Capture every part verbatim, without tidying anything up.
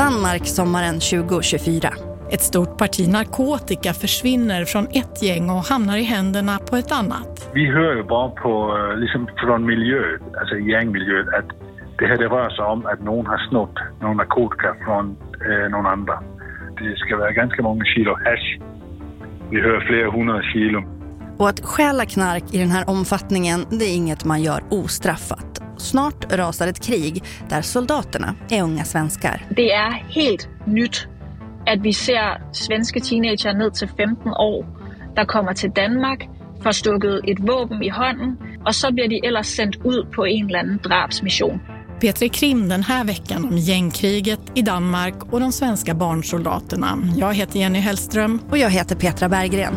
Danmark sommaren tjugo tjugofyra. Ett stort parti narkotika försvinner från ett gäng och hamnar i händerna på ett annat. Vi hör ju bara på liksom från miljön, alltså gängmiljön, att det här det rör sig om att någon har snott någon narkotika från eh, någon andra. Det ska vara ganska många kilo hash. Vi hör flera hundra kilo. Och att stjäla knark i den här omfattningen, det är inget man gör ostraffat. Snart rasar ett krig där soldaterna är unga svenskar. Det är helt nytt att vi ser svenska teenager ned till femton år, der kommer till Danmark, får stukket ett vapen i handen, och så blir de ellers sendt ut på en eller annan drabsmission. Petri Krim den här veckan om gängkriget i Danmark och de svenska barnsoldaterna. Jag heter Jenny Hellström. Och jag heter Petra Berggren.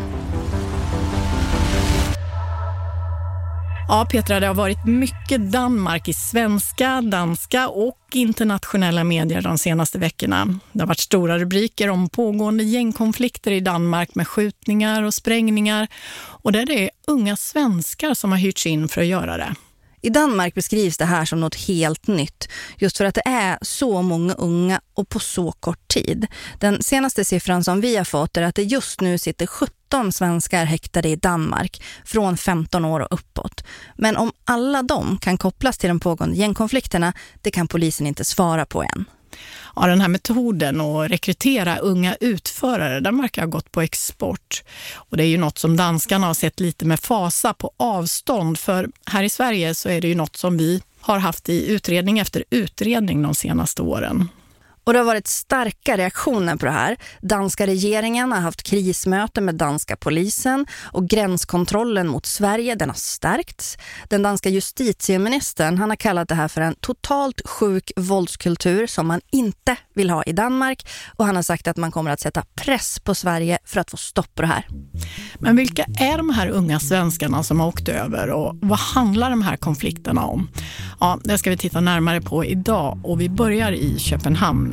Ja, Petra, det har varit mycket Danmark i svenska, danska och internationella medier de senaste veckorna. Det har varit stora rubriker om pågående gängkonflikter i Danmark med skjutningar och sprängningar. Och där det är unga svenskar som har hyrts in för att göra det. I Danmark beskrivs det här som något helt nytt, just för att det är så många unga och på så kort tid. Den senaste siffran som vi har fått är att det just nu sitter sjutton svenskar häktade i Danmark från femton år och uppåt. Men om alla de kan kopplas till de pågående gängkonflikterna, det kan polisen inte svara på än. Ja, den här metoden att rekrytera unga utförare, den verkar ha gått på export. Och det är ju något som danskarna har sett lite med fasa på avstånd. För här i Sverige så är det ju något som vi har haft i utredning efter utredning de senaste åren. Och det har varit starka reaktioner på det här. Danska regeringen har haft krismöte med danska polisen och gränskontrollen mot Sverige, den har stärkts. Den danska justitieministern, han har kallat det här för en totalt sjuk våldskultur som man inte vill ha i Danmark, och han har sagt att man kommer att sätta press på Sverige för att få stopp på det här. Men vilka är de här unga svenskarna som har åkt över, och vad handlar de här konflikterna om? Ja, det ska vi titta närmare på idag, och vi börjar i Köpenhamn.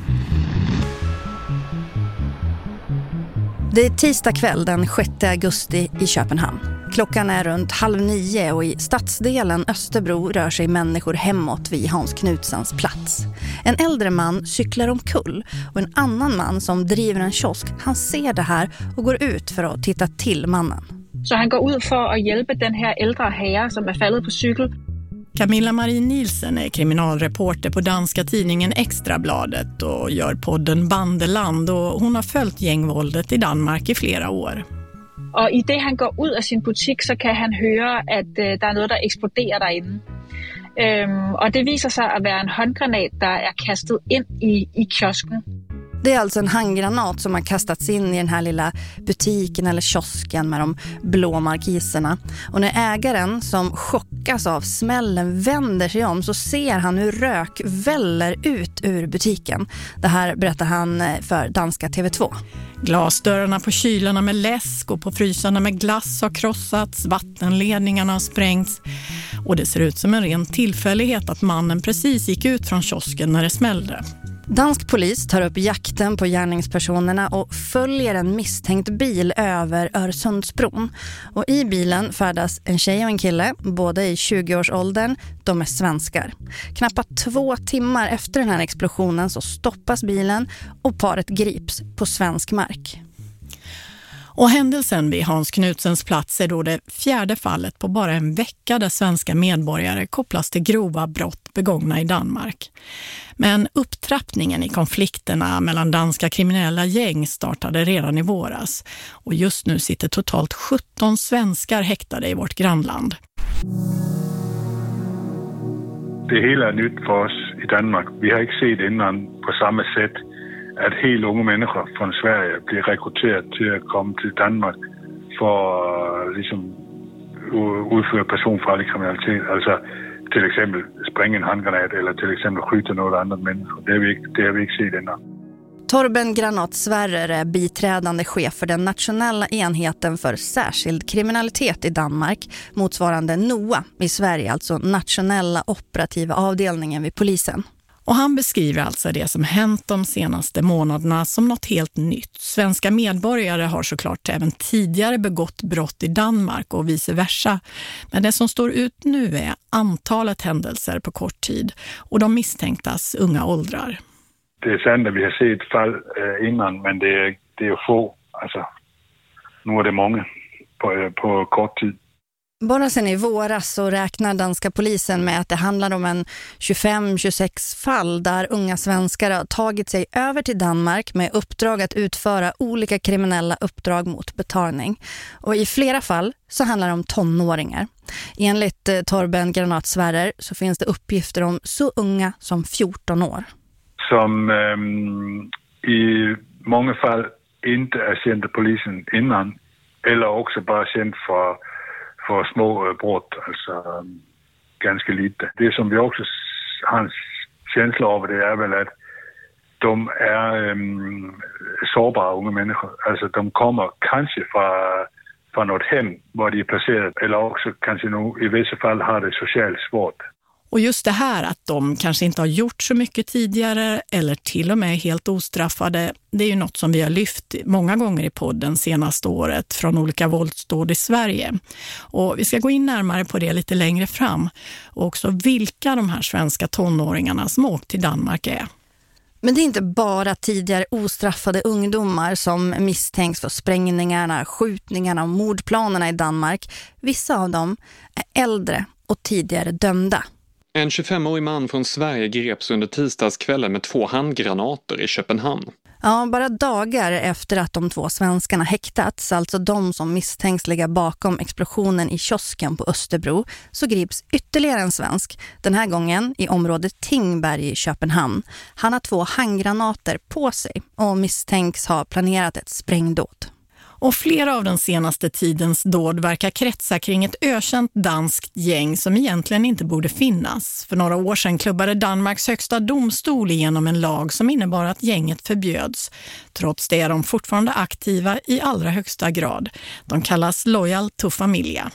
Det är tisdag kväll den sjätte augusti i Köpenhamn. Klockan är runt halv nio och i stadsdelen Österbro rör sig människor hemåt vid Hans Knutsens plats. En äldre man cyklar omkull och en annan man som driver en kiosk, han ser det här och går ut för att titta till mannen. Så han går ut för att hjälpa den här äldre herre som är fallet på cykel. Camilla Marie Nielsen är kriminalreporter på danska tidningen Extrabladet och gör podden Bandeland, och hon har följt gängvåldet i Danmark i flera år. Och i det han går ut av sin butik så kan han höra att uh, det är något där exploderar där inne. Um, och det visar sig att vara en handgranat där är kastad in i, i kiosken. Det är alltså en handgranat som har kastats in i den här lilla butiken eller kiosken med de blå markiserna. Och när ägaren, som chockas av smällen, vänder sig om så ser han hur rök väller ut ur butiken. Det här berättar han för danska T V två. Glasdörrarna på kylarna med läsk och på frysarna med glass har krossats, vattenledningarna har sprängts. Och det ser ut som en ren tillfällighet att mannen precis gick ut från kiosken när det smällde. Dansk polis tar upp jakten på gärningspersonerna och följer en misstänkt bil över Öresundsbron. Och i bilen färdas en tjej och en kille, båda i tjugo-årsåldern. De är svenskar. Knappt två timmar efter den här explosionen så stoppas bilen och paret grips på svensk mark. Och händelsen vid Hans Knutsens plats är då det fjärde fallet på bara en vecka där svenska medborgare kopplas till grova brott begångna i Danmark. Men upptrappningen i konflikterna mellan danska kriminella gäng startade redan i våras. Och just nu sitter totalt sjutton svenskar häktade i vårt grannland. Det hela är nytt för oss i Danmark. Vi har inte sett innan på samma sätt att helt unga människor från Sverige blir rekryterade till att komma till Danmark för att liksom, utföra personfarlig kriminalitet. Alltså till exempel spränga en handgranat eller till exempel skjuta några andra människor. Det har vi, det har vi inte sett innan. Torben Granat Sverrer är biträdande chef för den nationella enheten för särskild kriminalitet i Danmark, motsvarande N O A i Sverige, alltså nationella operativa avdelningen vid polisen. Och han beskriver alltså det som hänt de senaste månaderna som något helt nytt. Svenska medborgare har såklart även tidigare begått brott i Danmark och vice versa. Men det som står ut nu är antalet händelser på kort tid och de misstänktas unga åldrar. Det är sant att vi har sett fall äh, innan, men det är, det är få. Alltså, nu är det många på, på kort tid. Bara sen i våras så räknar danska polisen med att det handlar om en tjugofem till tjugosex fall där unga svenskar har tagit sig över till Danmark med uppdrag att utföra olika kriminella uppdrag mot betalning. Och i flera fall så handlar det om tonåringar. Enligt eh, Torben Granatsvärrer så finns det uppgifter om så unga som fjorton år. Som ähm, i många fall inte är känd av polisen innan eller också bara känd för för små brott, alltså um, ganska lite. Det som vi också har en känsla av det är väl att de är um, sårbara unga människor. Alltså de kommer kanske från, från något hem var de är placerade eller också kanske nog i vissa fall har det socialt svårt. Och just det här att de kanske inte har gjort så mycket tidigare eller till och med helt ostraffade, det är ju något som vi har lyft många gånger i podden senaste året från olika våldsdåd i Sverige. Och vi ska gå in närmare på det lite längre fram och också vilka de här svenska tonåringarna som åkt till Danmark är. Men det är inte bara tidigare ostraffade ungdomar som misstänks för sprängningarna, skjutningarna och mordplanerna i Danmark. Vissa av dem är äldre och tidigare dömda. En tjugofemårig man från Sverige greps under tisdagskvällen med två handgranater i Köpenhamn. Ja, bara dagar efter att de två svenskarna häktats, alltså de som misstänks ligga bakom explosionen i kiosken på Österbro, så grips ytterligare en svensk, den här gången i området Tingberg i Köpenhamn. Han har två handgranater på sig och misstänks ha planerat ett sprängdåd. Och flera av den senaste tidens dåd verkar kretsa kring ett ökänt danskt gäng som egentligen inte borde finnas. För några år sedan klubbade Danmarks högsta domstol igenom en lag som innebar att gänget förbjöds. Trots det är de fortfarande aktiva i allra högsta grad. De kallas Loyal to Familia.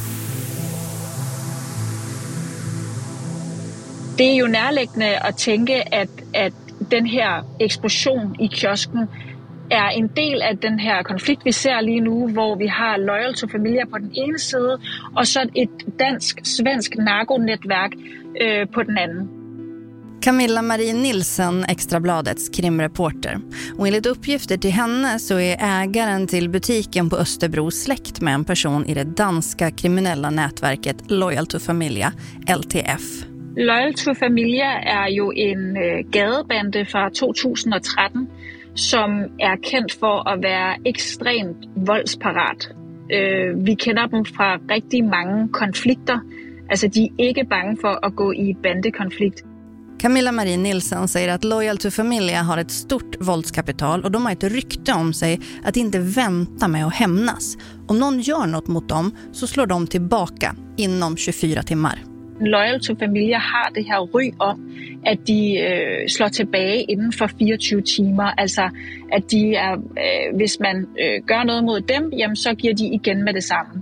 Det är ju närliggande att tänka att, att den här explosion i kiosken är en del av den här konflikt vi ser lige nu, hvor vi har Loyal to Familia på den ena sidan och så ett dansk-svensk narkonätverk øh, på den andra. Camilla Marie Nilsson, Extrabladets krimreporter. Och enligt uppgifter till henne så är ägaren till butiken på Österbro släkt med en person i det danska kriminella nätverket Loyal to Familia, L T F. Loyal to Familia är ju en øh, gadebande från tjugohundratretton som är känd för att vara extremt våldsparat. Uh, vi känner dem från riktigt många konflikter. Alltså de är inte bange för att gå i bandekonflikt. Camilla Marie Nilsson säger att Loyal to Familia har ett stort våldskapital och de har ett rykte om sig att inte vänta med att hämnas. Om någon gör något mot dem så slår de tillbaka inom tjugofyra timmar. Loyal to Familia har det här ry om att de øh, slår tillbaka inden for fireogtyve timmar. Alltså att de är, øh, hvis man øh, gör något mot dem, jamen, så ger de igen med detsamma.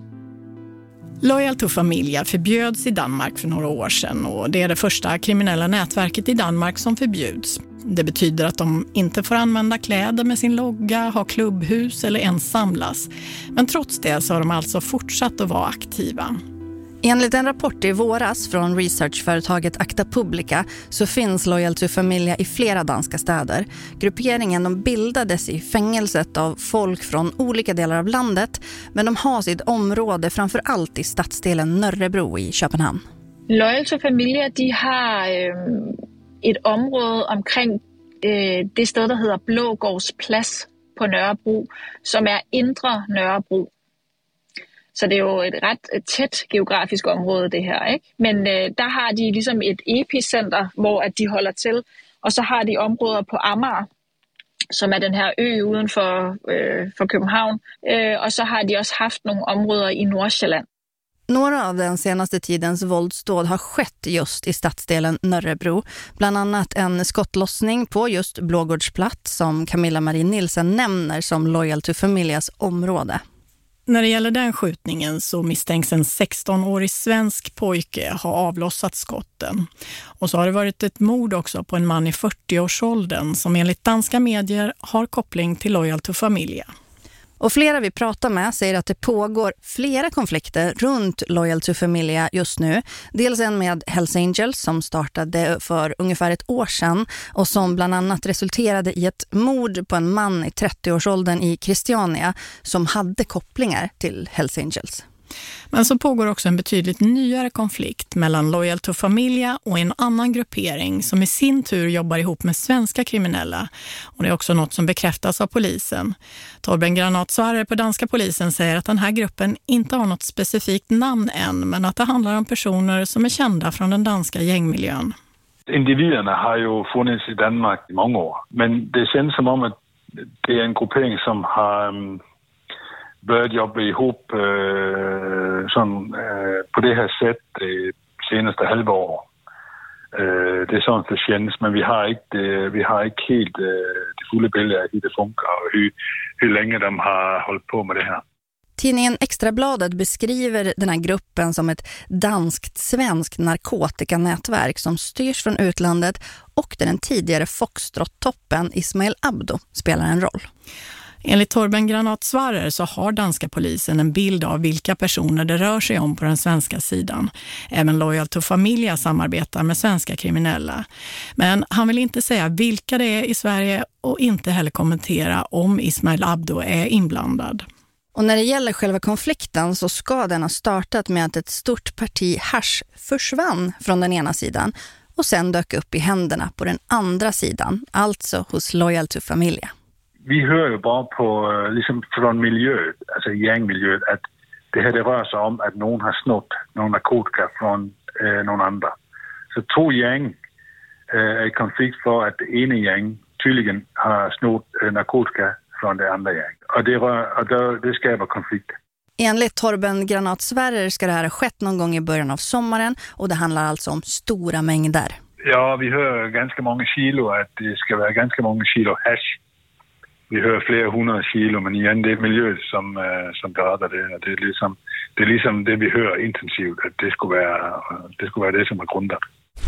Loyal to Familia förbjöds i Danmark för några år sedan och det är det första kriminella nätverket i Danmark som förbjuds. Det betyder att de inte får använda kläder med sin logga, ha klubbhus eller ens samlas. Men trots det så har de alltså fortsatt att vara aktiva. Enligt en rapport i våras från researchföretaget Acta Publica så finns Loyal to Familia i flera danska städer. Grupperingen de bildades i fängelset av folk från olika delar av landet, men de har sitt område framför allt i stadsdelen Nørrebro i Köpenhamn. Loyal to Familia de har øh, ett område omkring øh, det sted, der hedder Blågårds Plads på Nørrebro, som är indre Nørrebro. Så det är ju ett rätt tätt geografiskt område det här, ikke? Men øh, där har de liksom ett epicenter, hvor at de håller till. Och så har de områder på Amager, som är den här ö utanför øh, för København. Øh, och så har de också haft några områden i Nordsjælland. Några av den senaste tidens våldsdåd har skett just i stadsdelen Nørrebro. Bland annat en skottlossning på just Blågårdsplats som Camilla Marie Nilsson nämner som Loyal to Familias område. När det gäller den skjutningen så misstänks en sexton-årig svensk pojke ha avlossat skotten. Och så har det varit ett mord också på en man i fyrtio-årsåldern som enligt danska medier har koppling till Loyal to Familia. Och flera vi pratar med säger att det pågår flera konflikter runt Loyal to Familia just nu. Dels en med Hells Angels som startade för ungefär ett år sedan och som bland annat resulterade i ett mord på en man i trettioårsåldern i Christiania som hade kopplingar till Hells Angels. Men så pågår också en betydligt nyare konflikt mellan Loyal to Familia och en annan gruppering som i sin tur jobbar ihop med svenska kriminella. Och det är också något som bekräftas av polisen. Torben Granatsvarre på danska polisen säger att den här gruppen inte har något specifikt namn än, men att det handlar om personer som är kända från den danska gängmiljön. Individerna har ju funnits i Danmark i många år, men det känns som om att det är en gruppering som har um, börjat jobba ihop uh, som, uh, på det här sättet det senaste halvår. Uh, det är sånt det känns, men vi har inte, vi har inte helt uh, det fulla bilden av hur det funkar och hur, hur länge de har hållit på med det här. Tidningen Extrabladet beskriver den här gruppen som ett danskt-svenskt narkotikanätverk som styrs från utlandet och där den tidigare Foxtrot-toppen Ismail Abdo spelar en roll. Enligt Torben Granatsvarre så har danska polisen en bild av vilka personer det rör sig om på den svenska sidan. Även Loyal to Familia samarbetar med svenska kriminella. Men han vill inte säga vilka det är i Sverige och inte heller kommentera om Ismail Abdo är inblandad. Och när det gäller själva konflikten så ska den ha startat med att ett stort parti hasch försvann från den ena sidan och sen dök upp i händerna på den andra sidan, alltså hos Loyal to Familia. Vi hör ju bara på, liksom från miljön, alltså gängmiljön, att det här det rör sig om att någon har snott någon narkotika från eh, någon andra. Så två gäng eh, är i konflikt för att det ena gäng tydligen har snott eh, narkotika från det andra gäng. Och det, rör, och det, det skapar konflikt. Enligt Torben Granatsvarre ska det här ha skett någon gång i början av sommaren och det handlar alltså om stora mängder. Ja, vi hör ganska många kilo, att det ska vara ganska många kilo hash. Vi hör flera hundra kilo, men igen det är miljö som, som berättar det. Det är, liksom, det är liksom det vi hör intensivt, att det skulle vara det, skulle vara det som är grundat.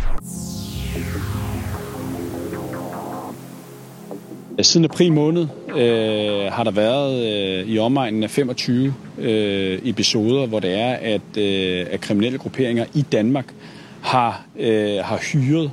Siden april måned øh, har der været øh, i omegnen af femogtyve øh, episoder, hvor det er, at, øh, at kriminelle grupperinger i Danmark har, øh, har hyret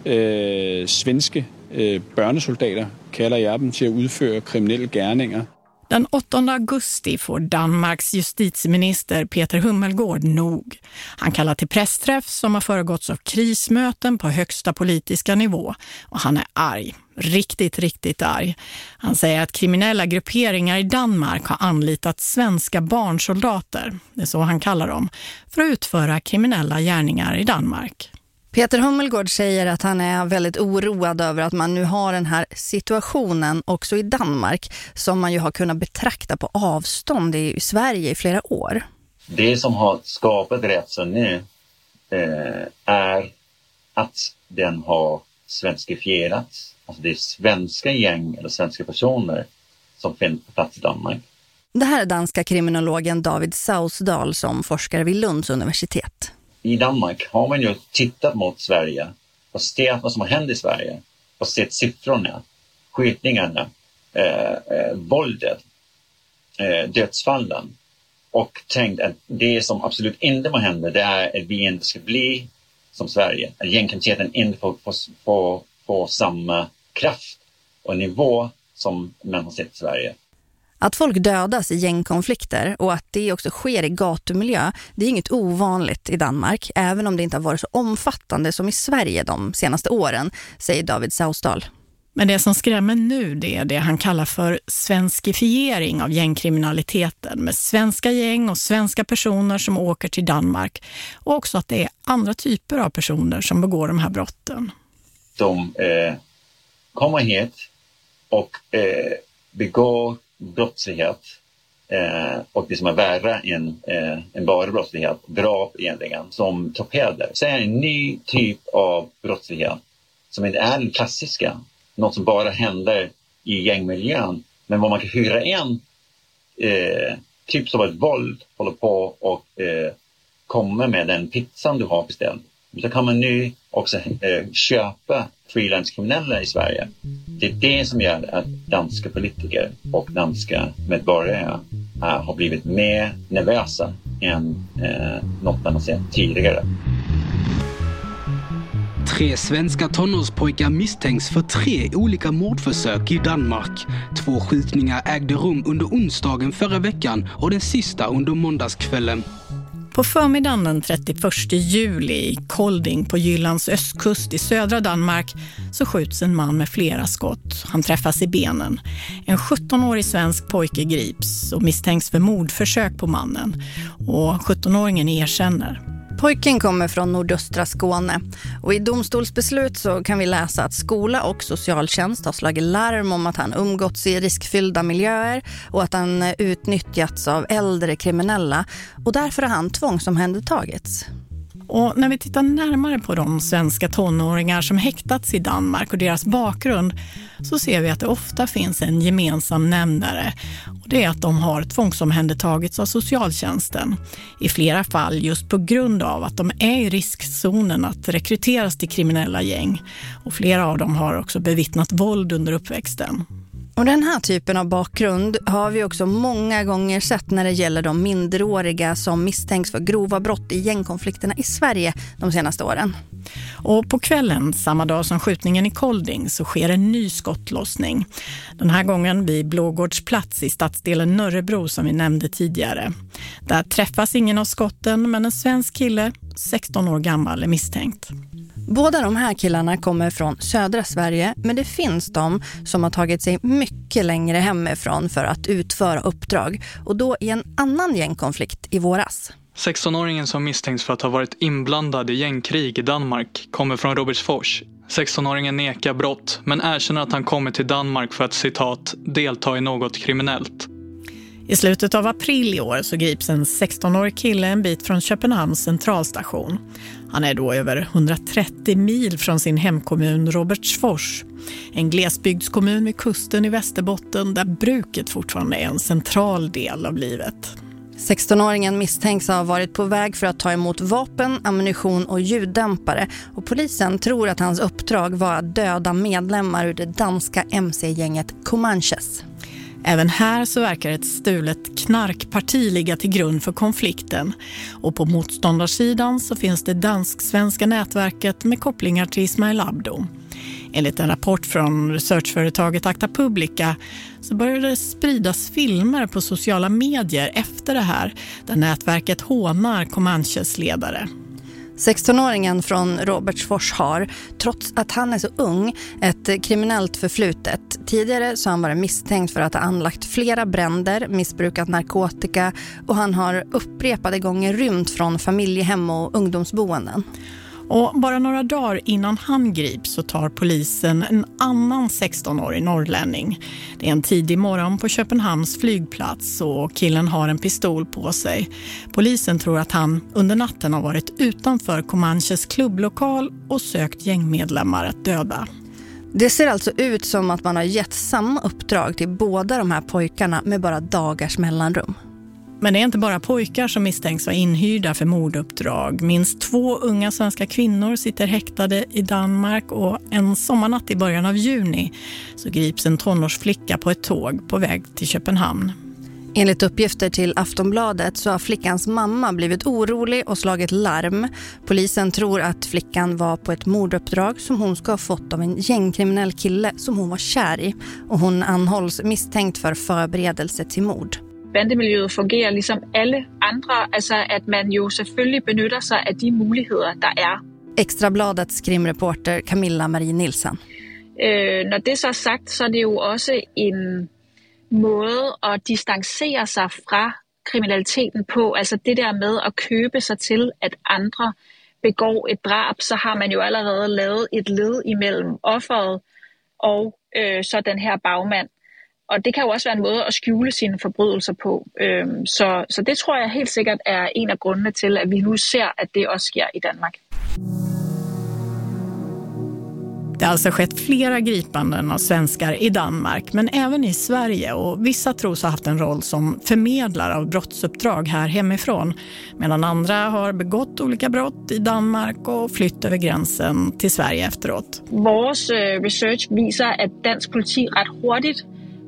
øh, svenske øh, børnesoldater, kalder jeg dem, til at udføre kriminelle gerninger. Den åttonde augusti får Danmarks justitieminister Peter Hummelgård nog. Han kallar till pressträff som har föregåtts av krismöten på högsta politiska nivå. Och han är arg. Riktigt, riktigt arg. Han säger att kriminella grupperingar i Danmark har anlitat svenska barnsoldater, det är så han kallar dem, för att utföra kriminella gärningar i Danmark. Peter Hummelgård säger att han är väldigt oroad över att man nu har den här situationen också i Danmark som man ju har kunnat betrakta på avstånd i Sverige i flera år. Det som har skapat rädslan nu eh, är att den har svenskifierats. Alltså det är svenska gäng eller svenska personer som finns på plats i Danmark. Det här är danska kriminologen David Sausdal som forskar vid Lunds universitet. I Danmark har man ju tittat mot Sverige och sett vad som har hänt i Sverige och sett siffrorna, skjutningarna, eh, eh, våldet, eh, dödsfallen och tänkt att det som absolut inte må hända det är att vi inte ska bli som Sverige. Att gängkriminaliteten inte får, får, får, får samma kraft och nivå som man har sett i Sverige. Att folk dödas i gängkonflikter och att det också sker i gatumiljö, det är inget ovanligt i Danmark, även om det inte har varit så omfattande som i Sverige de senaste åren, säger David Sausdal. Men det som skrämmer nu det är det han kallar för svenskifiering av gängkriminaliteten med svenska gäng och svenska personer som åker till Danmark och också att det är andra typer av personer som begår de här brotten. De eh, kommer hit och eh, begår brottslighet eh, och det som är värre än, eh, än bara brottslighet, drap egentligen, som torpeder. Så är en ny typ av brottslighet som inte är den klassiska, något som bara händer i gängmiljön, men vad man kan hyra in eh, typ som ett våld håller på och eh, kommer med den pizzan du har beställt Så kan man nu också eh, köpa frilanskriminella i Sverige. Det är det som gör att danska politiker och danska medborgare eh, har blivit mer nervösa än eh, något annat sätt tidigare. Tre svenska tonårspojkar misstänks för tre olika mordförsök i Danmark. Två skjutningar ägde rum under onsdagen förra veckan och den sista under måndagskvällen. På förmiddagen den trettioförsta juli i Kolding på Jyllands östkust i södra Danmark så skjuts en man med flera skott. Han träffas i benen. En sjuttonårig svensk pojke grips och misstänks för mordförsök på mannen. Och sjuttonåringen erkänner. Pojken kommer från nordöstra Skåne och i domstolsbeslut så kan vi läsa att skola och socialtjänst har slagit larm om att han umgåtts i riskfyllda miljöer och att han utnyttjats av äldre kriminella och därför har han tvångsomhändertagits. Och när vi tittar närmare på de svenska tonåringar som häktats i Danmark och deras bakgrund så ser vi att det ofta finns en gemensam nämnare och det är att de har tvångsomhändertagits av socialtjänsten. I flera fall just på grund av att de är i riskzonen att rekryteras till kriminella gäng och flera av dem har också bevittnat våld under uppväxten. Och den här typen av bakgrund har vi också många gånger sett när det gäller de minderåriga som misstänks för grova brott i gängkonflikterna i Sverige de senaste åren. Och på kvällen, samma dag som skjutningen i Kolding, så sker en ny skottlossning. Den här gången vid Blågårdsplats i stadsdelen Nörrebro som vi nämnde tidigare. Där träffas ingen av skotten men en svensk kille, sexton år gammal, är misstänkt. Båda de här killarna kommer från södra Sverige men det finns de som har tagit sig mycket längre hemifrån för att utföra uppdrag och då i en annan gängkonflikt i våras. sextonåringen som misstänks för att ha varit inblandad i gängkrig i Danmark kommer från Robertsfors. sextonåringen nekar brott men erkänner att han kommer till Danmark för att citat delta i något kriminellt. I slutet av april i år så grips en sextonårig kille en bit från Köpenhamns centralstation. Han är då över hundratrettio mil från sin hemkommun Robertsfors. En glesbygdskommun vid kusten i Västerbotten där bruket fortfarande är en central del av livet. sextonåringen misstänks ha varit på väg för att ta emot vapen, ammunition och ljuddämpare och polisen tror att hans uppdrag var att döda medlemmar ur det danska M C-gänget Comanches. Även här så verkar ett stulet knarkparti ligga till grund för konflikten. Och på motståndarsidan så finns det dansk-svenska nätverket med kopplingar till Ismail Abdo. Enligt en rapport från researchföretaget Acta Publica så började det spridas filmer på sociala medier efter det här där nätverket hånar Comanches ledare. sextonåringen från Robertsfors har, trots att han är så ung, ett kriminellt förflutet. Tidigare så har han varit misstänkt för att ha anlagt flera bränder, missbrukat narkotika och han har upprepade gånger rymt från familjehem och ungdomsboenden. Och bara några dagar innan han grips så tar polisen en annan sextonårig norrlänning. Det är en tidig morgon på Köpenhamns flygplats och killen har en pistol på sig. Polisen tror att han under natten har varit utanför Comanches klubblokal och sökt gängmedlemmar att döda. Det ser alltså ut som att man har gett samma uppdrag till båda de här pojkarna med bara dagars mellanrum. Men det är inte bara pojkar som misstänks vara inhyrda för morduppdrag. Minst två unga svenska kvinnor sitter häktade i Danmark och en sommarnatt i början av juni så grips en tonårsflicka på ett tåg på väg till Köpenhamn. Enligt uppgifter till Aftonbladet så har flickans mamma blivit orolig och slagit larm. Polisen tror att flickan var på ett morduppdrag som hon ska ha fått av en gängkriminell kille som hon var kär i. Och hon anhålls misstänkt för förberedelse till mord. Bandemiljøet fungerer ligesom alle andre, altså at man jo selvfølgelig benytter sig af de muligheder, der er. Ekstrabladets krimreporter Camilla Marie Nielsen. Øh, når det så er sagt, så er det jo også en måde at distancere sig fra kriminaliteten på. Altså det der med at købe sig til, at andre begår et drab, så har man jo allerede lavet et led imellem offeret og øh, så den her bagmand. Og det kan jo også være en måde at skjule sine forbrydelser på. Øhm, så, så det tror jeg helt sikkert er en af grundene til, at vi nu ser, at det også sker i Danmark. Det har alltså skett flera gripanden av svenskar i Danmark, men även i Sverige, och vissa tros ha haft en roll som förmedlare av brottsuppdrag här hemifrån, medan andra har begått olika brott i Danmark och flytt över gränsen till Sverige efteråt. Vores research visar att dansk politi rätt hurtigt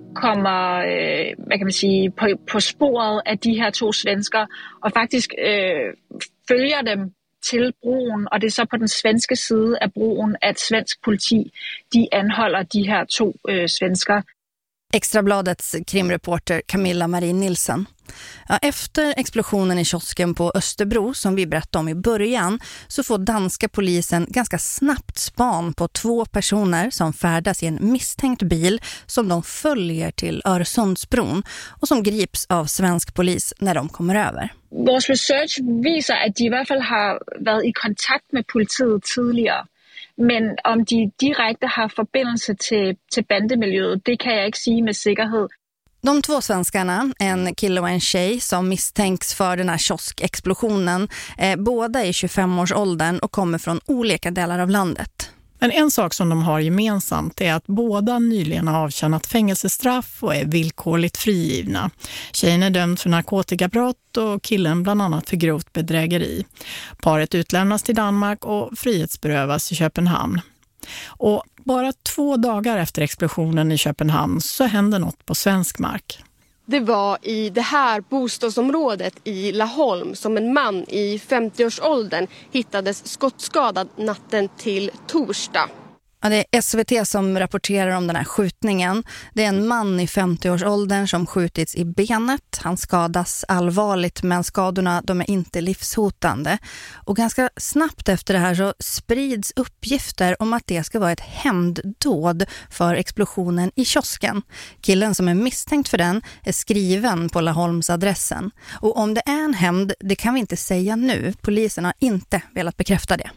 kommer vad kan man säga, på, på spåret av de här två svenskar och faktiskt äh, följer dem till bron, och det är så på den svenska sidan av bron att svensk politi de anhåller de här två äh, svenskar. Extrabladets krimreporter Camilla Marie Nilsson. Ja, efter explosionen i kiosken på Österbro som vi berättade om i början så får danska polisen ganska snabbt span på två personer som färdas i en misstänkt bil som de följer till Öresundsbron och som grips av svensk polis när de kommer över. Vår research visar att de i alla fall har varit i kontakt med politiet tidigare. Men om de direkt har förbindelse till, till bandemiljøet, det kan jag inte säga med säkerhet. De två svenskarna, en kille och en tjej som misstänks för den här kioskexplosionen, är båda i tjugofem-årsåldern och kommer från olika delar av landet. Men en sak som de har gemensamt är att båda nyligen har avtjänat fängelsestraff och är villkorligt frigivna. Tjejen är dömd för narkotikabrott och killen bland annat för grovt bedrägeri. Paret utlämnas till Danmark och frihetsberövas i Köpenhamn. Och bara två dagar efter explosionen i Köpenhamn så händer något på svensk mark. Det var i det här bostadsområdet i Laholm som en man i femtioårsåldern hittades skottskadad natten till torsdag. Ja, det är S V T som rapporterar om den här skjutningen. Det är en man i femtioårsåldern som skjutits i benet. Han skadas allvarligt, men skadorna de är inte livshotande. Och ganska snabbt efter det här så sprids uppgifter om att det ska vara ett hämnddåd för explosionen i kiosken. Killen som är misstänkt för den är skriven på Laholmsadressen. Och om det är en hämnd, det kan vi inte säga nu. Polisen har inte velat bekräfta det.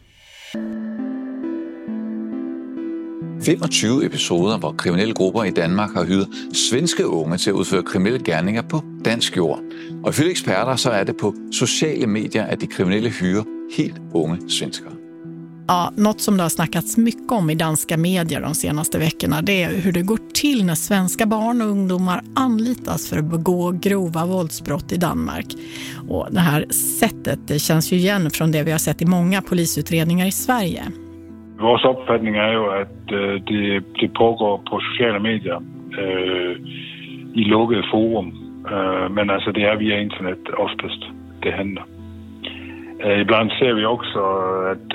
femogtyve episoder, hvor kriminelle grupper i Danmark har hyret svenske unge til at udføre kriminelle gerninger på dansk jord. Og ifølge eksperter så er det på sociale medier, at de kriminelle hyrer helt unge svenskar. Ja, något som det har snackats mycket om i danska medier de senaste veckorna, det är hur det går till när svenska barn och ungdomar anlitas för att begå grova våldsbrott i Danmark. Och det här sättet, det känns ju igen från det vi har sett i många polisutredningar i Sverige. Vores opfattning er jo, at øh, det, det pågår på sociale medier øh, i lukkede forum. Øh, men altså, det er via internet oftest, det handler. Øh, ibland ser vi også, at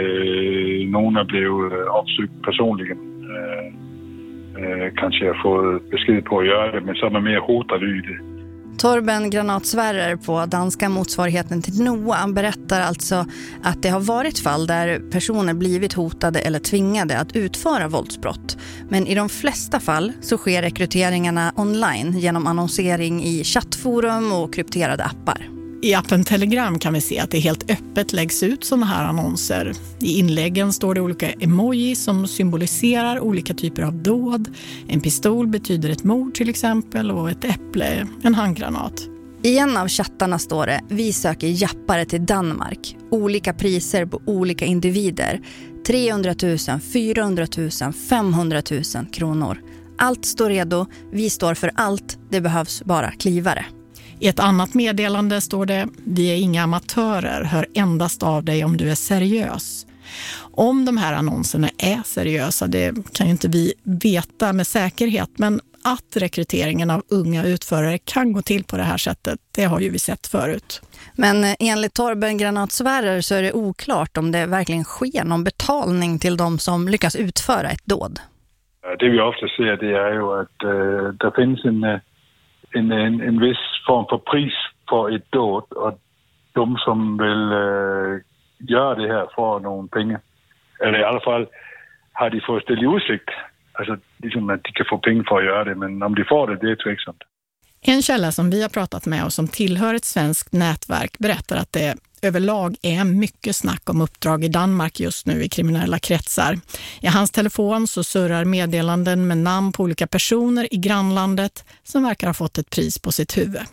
øh, nogen er blevet opsøgt personligt. Øh, øh, kanskje har fået besked på at gøre det, men så er man mere hotarlyde. Torben Granatsvärrer på danska motsvarigheten till NOA berättar alltså att det har varit fall där personer blivit hotade eller tvingade att utföra våldsbrott. Men i de flesta fall så sker rekryteringarna online genom annonsering i chattforum och krypterade appar. I appen Telegram kan vi se att det helt öppet läggs ut sådana här annonser. I inläggen står det olika emojis som symboliserar olika typer av dåd. En pistol betyder ett mord till exempel, och ett äpple en handgranat. I en av chattarna står det: vi söker jappare till Danmark. Olika priser på olika individer. trehundratusen, fyrahundratusen, femhundratusen kronor. Allt står redo, vi står för allt, det behövs bara klivare. I ett annat meddelande står det: vi är inga amatörer, hör endast av dig om du är seriös. Om de här annonserna är seriösa, det kan ju inte vi veta med säkerhet, men att rekryteringen av unga utförare kan gå till på det här sättet, det har ju vi sett förut. Men enligt Torben Granatsvärrer så är det oklart om det verkligen sker någon betalning till de som lyckas utföra ett dåd. Det vi ofta ser, det är ju att uh, det finns en, en, en, en viss form för pris för ett dåd, och de som vill uh, göra det här får någon pengar. Eller i alla fall har de fått ställt i utsikt. Alltså liksom att de kan få pengar för att göra det, men om de får det, det är tveksamt. En källa som vi har pratat med och som tillhör ett svenskt nätverk berättar att det överlag är mycket snack om uppdrag i Danmark just nu i kriminella kretsar. I hans telefon så surrar meddelanden med namn på olika personer i grannlandet som verkar ha fått ett pris på sitt huvud.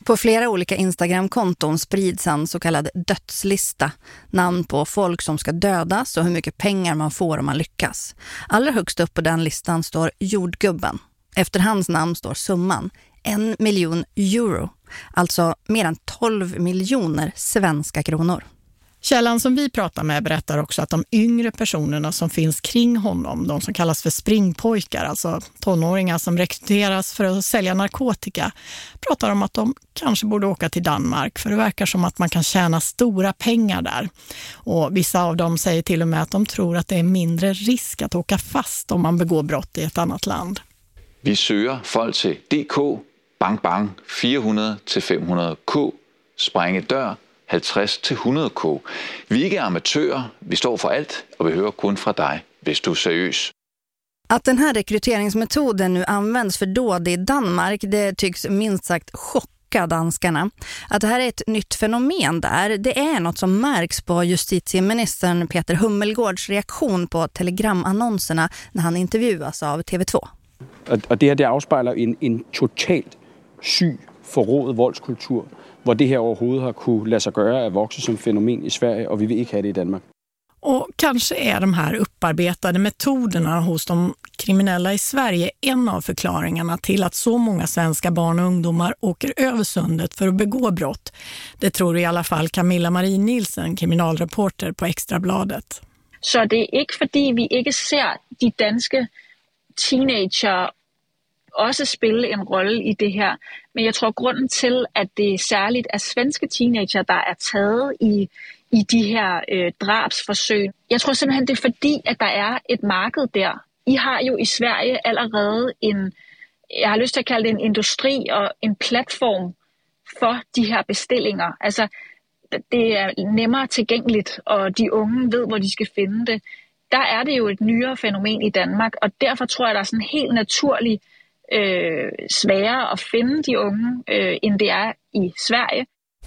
På flera olika Instagram-konton sprids en så kallad dödslista. Namn på folk som ska dödas och hur mycket pengar man får om man lyckas. Allra högst upp på den listan står jordgubben. Efter hans namn står summan. En miljon euro. Alltså mer än tolv miljoner svenska kronor. Källan som vi pratar med berättar också att de yngre personerna som finns kring honom, de som kallas för springpojkar, alltså tonåringar som rekryteras för att sälja narkotika, pratar om att de kanske borde åka till Danmark, för det verkar som att man kan tjäna stora pengar där. Och vissa av dem säger till och med att de tror att det är mindre risk att åka fast om man begår brott i ett annat land. Vi søger folk til D K, bang bang, fyrahundrede til femhundrede K, sprænge dør, halvtreds til hundrede K. Vi är inte amatörer, vi står för allt och vi hör kun från dig, hvis du är seriös. Att den här rekryteringsmetoden nu används för dåd i Danmark, det tycks minst sagt chocka danskarna. Att det här är ett nytt fenomen där, det är något som märks på justitieministern Peter Hummelgårds reaktion på telegramannonserna när han intervjuas av T V två. Och det här det afspejler en, en totalt syg, forrådet voldskultur, hvor det her overhovedet har kunne lade sig gøre at vokse som fenomen i Sverige, och vi vill inte ha det i Danmark. Och kanske är de här upparbetade metoderna hos de kriminella i Sverige en av förklaringarna till att så många svenska barn och ungdomar åker över sundet för att begå brott. Det tror i alla fall Camilla Marie Nielsen, kriminalreporter på Extrabladet. Så det är inte för att vi inte ser de danska teenager også spille en rolle i det her. Men jeg tror, grunden til, at det særligt er svenske teenager, der er taget i, i de her øh, drabsforsøg. Jeg tror simpelthen, det er fordi, at der er et marked der. I har jo i Sverige allerede en, jeg har lyst til at kalde det en industri og en platform for de her bestillinger. Altså, det er nemmere tilgængeligt, og de unge ved, hvor de skal finde det. Der er det jo et nyere fænomen i Danmark, og derfor tror jeg, der er sådan en helt naturlig Øh, sværere at finde de unge, øh, end det er i Sverige.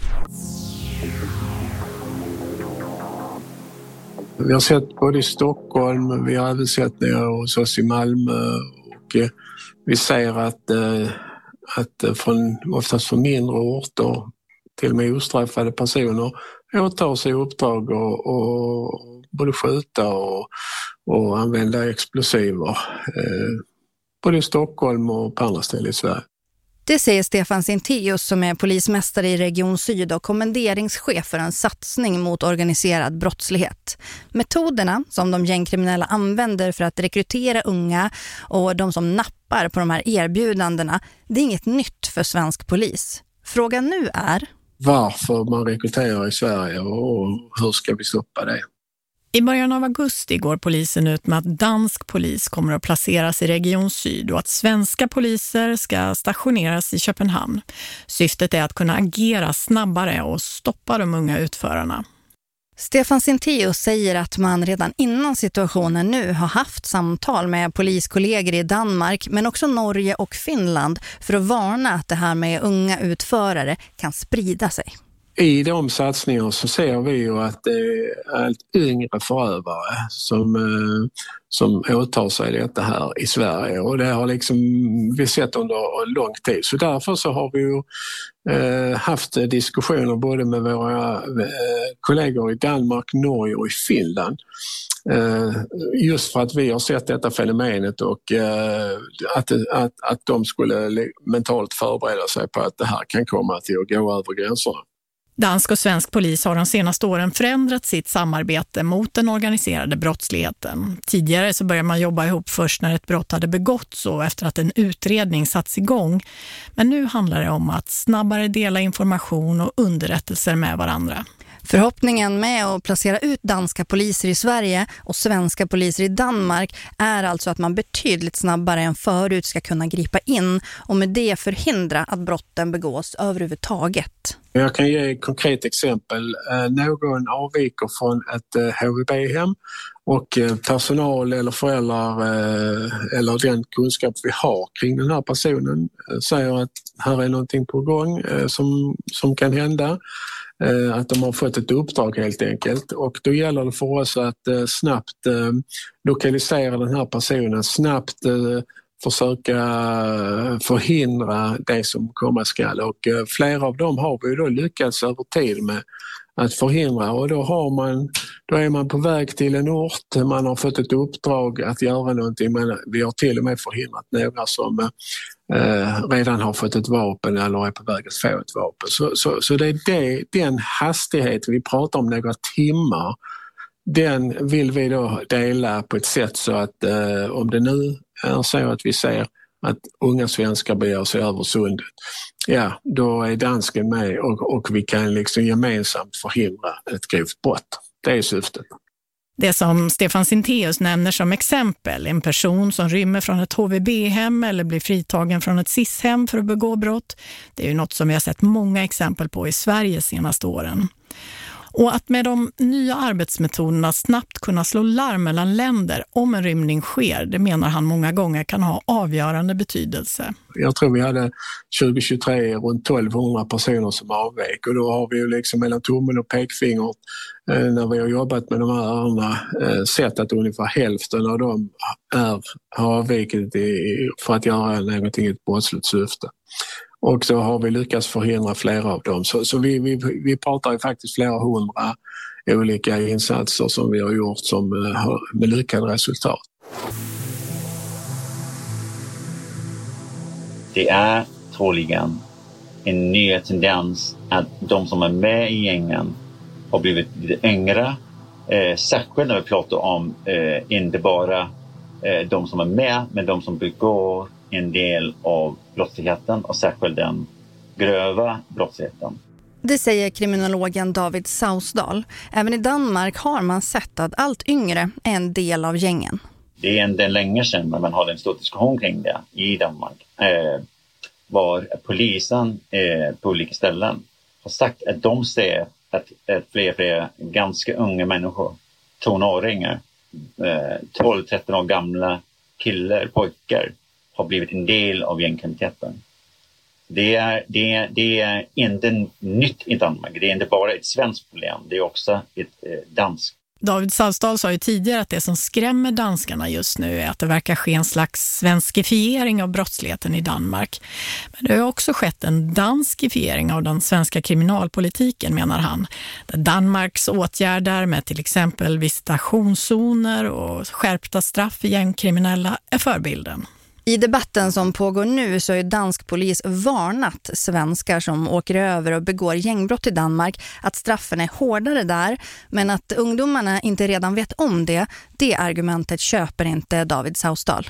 Vi har sett både i Stockholm, vi har även sett nere hos oss i Malmö, och eh, vi ser att, eh, att från, oftast från mindre orter, till och med ostraffade personer åtar sig uppdrag och, och både skjuta och, och använda explosiver. Eh, både i Stockholm och på andra ställen i Sverige. Det säger Stefan Sintéus som är polismästare i Region Syd och kommenderingschef för en satsning mot organiserad brottslighet. Metoderna som de gängkriminella använder för att rekrytera unga och de som nappar på de här erbjudandena, det är inget nytt för svensk polis. Frågan nu är varför man rekryterar i Sverige och hur ska vi stoppa det? I början av augusti går polisen ut med att dansk polis kommer att placeras i Region Syd och att svenska poliser ska stationeras i Köpenhamn. Syftet är att kunna agera snabbare och stoppa de unga utförarna. Stefan Sintéus säger att man redan innan situationen nu har haft samtal med poliskollegor i Danmark men också Norge och Finland för att varna att det här med unga utförare kan sprida sig. I de satsningar så ser vi ju att det är allt yngre förövare som, som åtar sig detta här i Sverige, och det har liksom vi sett under lång tid. Så därför så har vi ju eh, haft diskussioner både med våra eh, kollegor i Danmark, Norge och i Finland. Eh, just för att vi har sett detta fenomenet och eh, att, att, att de skulle mentalt förbereda sig på att det här kan komma till att gå över gränserna. Dansk och svensk polis har de senaste åren förändrat sitt samarbete mot den organiserade brottsligheten. Tidigare så började man jobba ihop först när ett brott hade begåtts och efter att en utredning satts igång. Men nu handlar det om att snabbare dela information och underrättelser med varandra. Förhoppningen med att placera ut danska poliser i Sverige och svenska poliser i Danmark är alltså att man betydligt snabbare än förut ska kunna gripa in och med det förhindra att brotten begås överhuvudtaget. Jag kan ge ett konkret exempel. Någon avviker från ett H V B-hem och personal eller föräldrar eller den kunskap vi har kring den här personen säger att här är någonting på gång som, som kan hända. Att de har fått ett uppdrag helt enkelt, och då gäller det för oss att snabbt lokalisera den här personen, snabbt försöka förhindra det som komma skall. Och flera av dem har vi då lyckats över tid med att förhindra, och då, har man, då är man på väg till en ort, man har fått ett uppdrag att göra någonting, men vi har till och med förhindrat några som eh, redan har fått ett vapen eller är på väg att få ett vapen. Så, så, så det är det, den hastighet vi pratar om, några timmar, den vill vi då dela på ett sätt så att eh, om det nu är så att vi ser att unga svenskar beger sig över sundet, ja, då är dansken med och, och vi kan liksom gemensamt förhindra ett grovt brott. Det är syftet. Det som Stefan Sintéus nämner som exempel, en person som rymmer från ett H V B-hem eller blir fritagen från ett S I S-hem för att begå brott, det är ju något som vi har sett många exempel på i Sverige senaste åren. Och att med de nya arbetsmetoderna snabbt kunna slå larm mellan länder om en rymning sker, det menar han många gånger kan ha avgörande betydelse. Jag tror vi hade tjugo tjugotre runt tolvhundra personer som avvek, och då har vi ju liksom mellan tummen och pekfingret eh, när vi har jobbat med de här ärendena eh, sett att ungefär hälften av dem är, har avvikit i, för att göra någonting i ett brottsligt syfte. Och så har vi lyckats förhindra flera av dem. Så, så vi, vi, vi pratar ju faktiskt flera hundra olika insatser som vi har gjort som har med lyckade resultat. Det är troligen en ny tendens att de som är med i gängen har blivit lite yngre. Eh, särskilt när vi pratar om eh, inte bara eh, de som är med, men de som begår en del av brottsligheten och särskilt den gröva brottsligheten. Det säger kriminologen David Sausdal. Även i Danmark har man sett att allt yngre är en del av gängen. Det är inte länge sedan man hade en stor diskussion kring det i Danmark. Eh, var polisen eh, på olika ställen har sagt att de ser att, att fler och fler ganska unga människor, tonåringar, eh, tolv tretton år gamla killar, pojkar, har blivit en del av gängkriminaliteten. Det är, det, är, det är inte nytt i Danmark. Det är inte bara ett svenskt problem. Det är också ett eh, danskt. David Sausdal sa ju tidigare att det som skrämmer danskarna just nu är att det verkar ske en slags svenskifiering av brottsligheten i Danmark. Men det har också skett en danskifiering av den svenska kriminalpolitiken, menar han. Där Danmarks åtgärder med till exempel visitationszoner och skärpta straff för gängkriminella är förbilden. I debatten som pågår nu så är dansk polis varnat svenskar som åker över och begår gängbrott i Danmark att straffen är hårdare där, men att ungdomarna inte redan vet om det, det argumentet köper inte David Sausdal.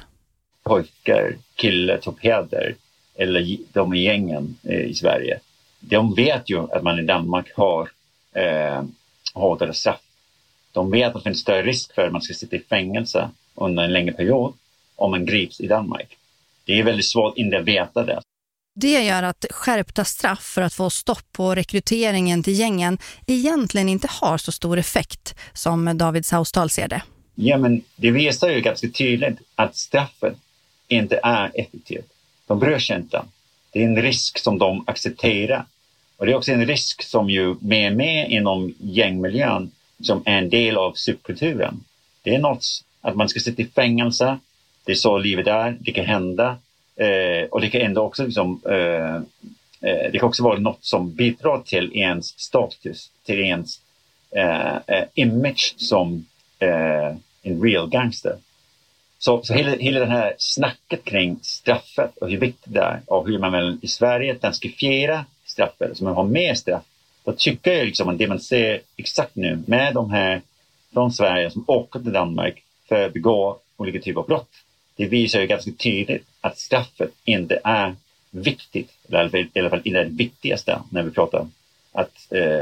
Pojkar, killar, toppheder eller de i gängen eh, i Sverige, de vet ju att man i Danmark har eh, hårdare straff. De vet att det finns större risk för att man ska sitta i fängelse under en längre period om man grips i Danmark. Det är väldigt svårt att inte veta det. Det gör att skärpta straff för att få stopp på rekryteringen till gängen egentligen inte har så stor effekt som David Sausdal ser det. Ja, men det visar ju ganska tydligt att straffet inte är effektivt. De bryr sig inte. Det är en risk som de accepterar. Och det är också en risk som ju är med inom gängmiljön som är en del av subkulturen. Det är något att man ska sitta i fängelse. Det är så livet är, det kan hända eh, och det kan ändå också liksom, eh, eh, det kan också vara något som bidrar till ens status, till ens eh, eh, image som eh, en real gangster. Så, så hela, hela det här snacket kring straffet och hur viktigt det är och hur man väl i Sverige danskifiera straffet, så man har mer straff, då tycker jag liksom att det man ser exakt nu med de här från Sverige som åker till Danmark för att begå olika typer av brott. Det visar ju ganska tydligt att straffet inte är viktigt, eller i alla fall inte det viktigaste när vi pratar om att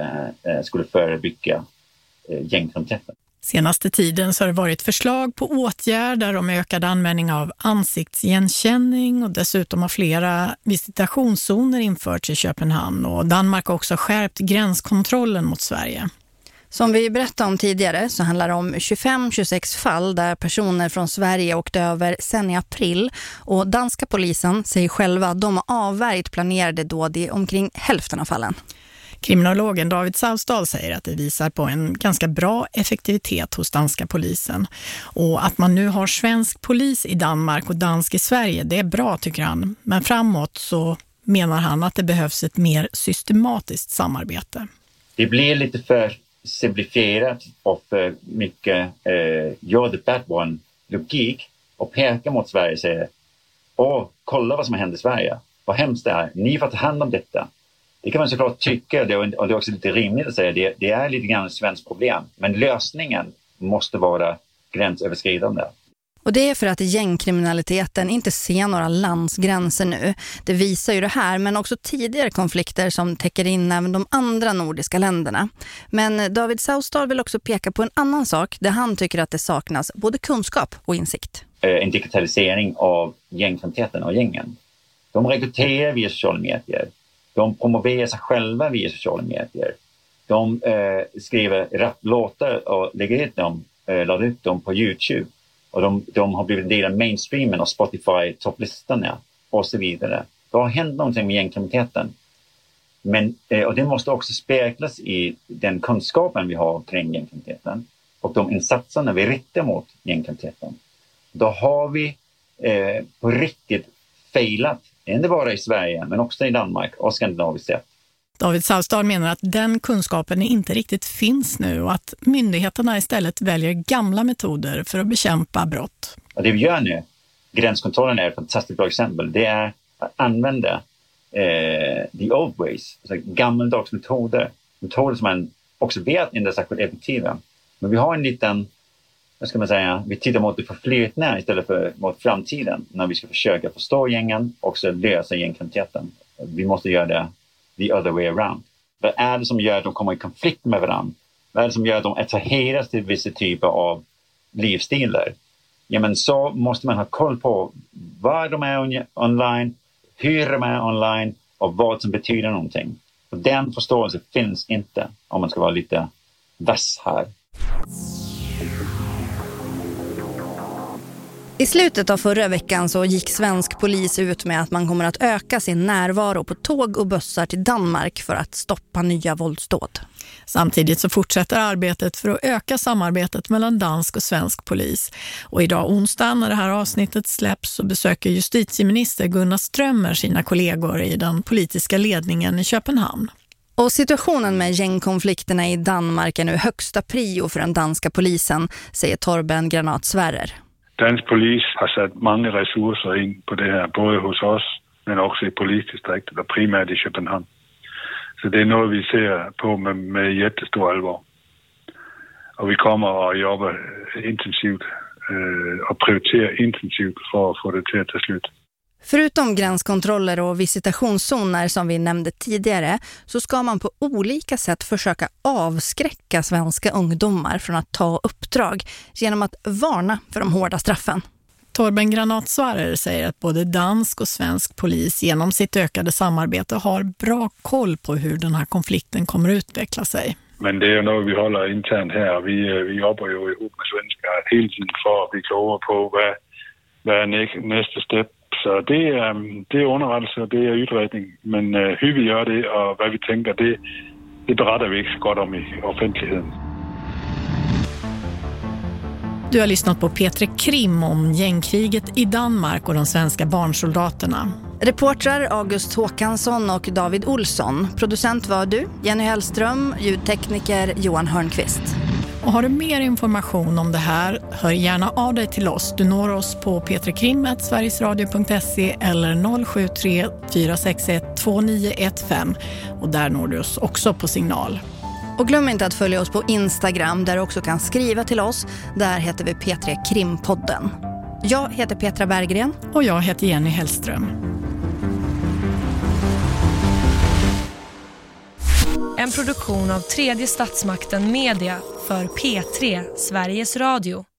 eh, skulle förebygga eh, gängkriminaliteten. Senaste tiden så har det varit förslag på åtgärder om ökad användning av ansiktsigenkänning och dessutom har flera visitationszoner införts i Köpenhamn och Danmark har också skärpt gränskontrollen mot Sverige. Som vi berättade om tidigare så handlar det om tjugofem till tjugosex fall där personer från Sverige åkte över sen i april och danska polisen säger själva att de har avvärjt planerade dåd i omkring hälften av fallen. Kriminologen David Sausdal säger att det visar på en ganska bra effektivitet hos danska polisen. Och att man nu har svensk polis i Danmark och dansk i Sverige, det är bra tycker han. Men framåt så menar han att det behövs ett mer systematiskt samarbete. Det blir lite för simplifierat och för mycket eh, you're the bad one logik och peka mot Sverige och säga åh, kolla vad som händer i Sverige. Vad hemskt det är. Ni får ta hand om detta. Det kan man såklart tycka, och det är också lite rimligt att säga, det, det är lite grann ett svenskt problem. Men lösningen måste vara gränsöverskridande. Och det är för att gängkriminaliteten inte ser några landsgränser nu. Det visar ju det här, men också tidigare konflikter som täcker in även de andra nordiska länderna. Men David Sausdal vill också peka på en annan sak där han tycker att det saknas både kunskap och insikt. En digitalisering av gängkriminaliteten och gängen. De rekryterar via sociala medier. De promoverar sig själva via sociala medier. De eh, skriver rapplåtar och lägger ut dem, eh, laddar ut dem på YouTube. Och de, de har blivit en del av mainstreamen och Spotify topplistorna och så vidare. Det har hänt någonting med gängkriminaliteten. Men, eh, och det måste också speglas i den kunskapen vi har kring gängkriminaliteten och de insatserna vi riktar mot gängkriminaliteten. Då har vi eh, på riktigt failat, inte bara i Sverige men också i Danmark och skandinaviskt sett. David Sausdal menar att den kunskapen inte riktigt finns nu och att myndigheterna istället väljer gamla metoder för att bekämpa brott. Och det vi gör nu, gränskontrollen är ett fantastiskt bra exempel, det är att använda eh, the old ways, alltså gammaldags metoder, metoder som man också vet inte är särskilt effektiva. Men vi har en liten, vad ska man säga, vi tittar mot det förflutna istället för mot framtiden när vi ska försöka förstå gängen och också lösa gängkriminaliteten. Vi måste göra det the other way around. Vad är det som gör att de kommer i konflikt med varandra? Vad är det som gör att de attraheras till vissa typer av livsstilar? Ja, men så måste man ha koll på vad de är on- online, hur de är online och vad som betyder någonting. Och den förståelsen finns inte om man ska vara lite vass här. I slutet av förra veckan så gick svensk polis ut med att man kommer att öka sin närvaro på tåg och bussar till Danmark för att stoppa nya våldsdåd. Samtidigt så fortsätter arbetet för att öka samarbetet mellan dansk och svensk polis. Och idag onsdag när det här avsnittet släpps så besöker justitieminister Gunnar Strömmer sina kollegor i den politiska ledningen i Köpenhamn. Och situationen med gängkonflikterna i Danmark är nu högsta prio för den danska polisen, säger Torben Granat Sverrer. Dansk polis har satt många resurser in på det här, både hos oss men också i polisdistriktet och primärt i Köpenhamn. Så det är något vi ser på med, med jättestor allvar. Och vi kommer att jobba intensivt eh, och prioritera intensivt för att få det till att ta slut. Förutom gränskontroller och visitationszoner som vi nämnde tidigare så ska man på olika sätt försöka avskräcka svenska ungdomar från att ta uppdrag genom att varna för de hårda straffen. Torben Granat Sverrer säger att både dansk och svensk polis genom sitt ökade samarbete har bra koll på hur den här konflikten kommer att utveckla sig. Men det är ju något vi håller internt här. Vi, vi jobbar ju ihop med svenskar hela tiden för att bli klogare på vad, vad är nästa steg. Så det är, det är underrättelse, det är utredning. Men uh, hur vi gör det och vad vi tänker, det, det berättar vi inte så gott om i offentligheten. Du har lyssnat på Petra Krim om gängkriget i Danmark och de svenska barnsoldaterna. Reportrar August Håkansson och David Olsson. Producent var du, Jenny Hellström, ljudtekniker Johan Hörnqvist. Och har du mer information om det här, hör gärna av dig till oss. Du når oss på petrakrim snabel-a sverigesradio punkt se eller noll sju tre fyra sex ett två nio ett fem. Och där når du oss också på signal. Och glöm inte att följa oss på Instagram där du också kan skriva till oss. Där heter vi P tre Krimpodden. Jag heter Petra Berggren. Och jag heter Jenny Hellström. En produktion av Tredje Statsmakten Media för P tre Sveriges Radio.